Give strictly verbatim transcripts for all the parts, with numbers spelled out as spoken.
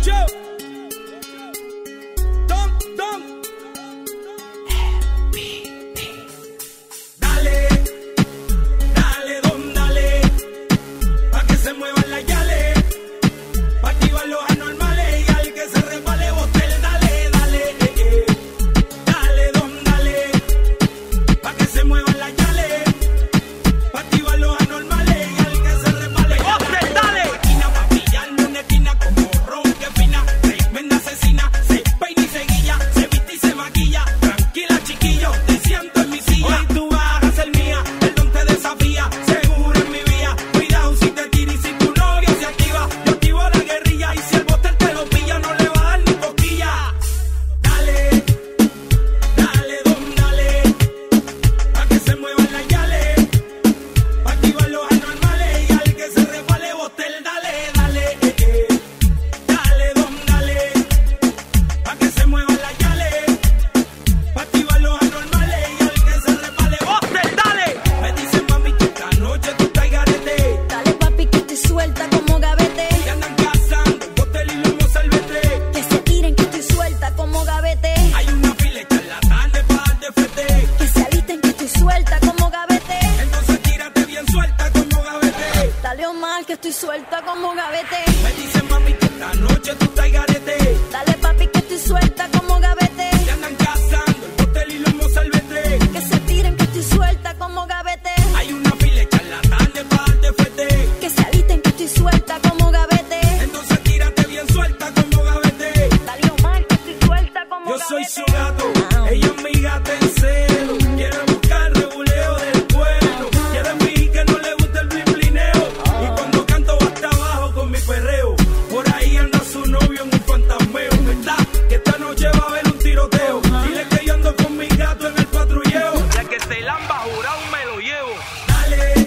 Que estoy suelta como gavete. Me dicen mami que esta noche tú estás garete. Dale papi que estoy suelta como gavete. Que andan cazando el hotel y los mozalbete. Que se tiren que estoy suelta como gavete. Hay una fila charlatán de par de fete. Que se alisten que estoy suelta como gavete. Entonces tírate bien suelta como gavete. Dale Omar que estoy suelta como Yo gavete. soy su gato, ella es mi gata en celo. Quiere buscar reguleo del pueblo. Quiere fingir que no le gusta el blinblineo. Y cuando canto va hasta abajo con mi perreo. Por ahí anda su novio en un fantasmeo. ¿Verdad? Que esta noche va a haber un tiroteo. Dile que yo ando con mi gato en el patrulleo. Ya que se lamba jurado me lo llevo. Dale,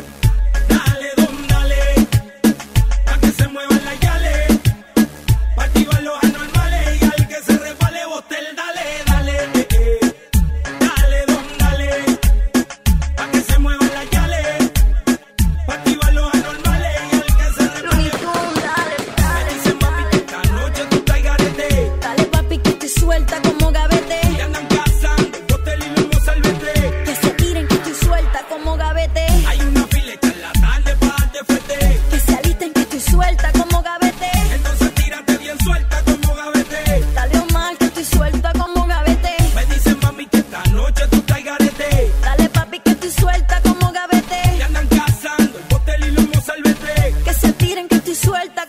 dale, don, dale. Pa' que se muevan las yales. Pa' activar los anormales. Y al que se resbale botel, dale, dale, eh, eh. Dale, don, dale. Pa' que se muevan las yales. Pa' activar los anormales. Y al que se resbale Looney Tunes, dale, dale, me dicen mami que esta noche tú estás garete. dale papi que estoy suelta como gavete. Y andan cazando el hotel y los mozalbete. Que se tiren que estoy suelta como gavete. Hay una fila charlatán de par de fete. Que se alisten que estoy suelta como gavete. Entonces tírate bien suelta como gavete. Dale Omar que estoy suelta como gavete. Me dicen mami que esta noche tú estás garete. Dale papi que estoy suelta como gavete. Y andan cazando el hotel y los mozalbete. Que se tiren que estoy suelta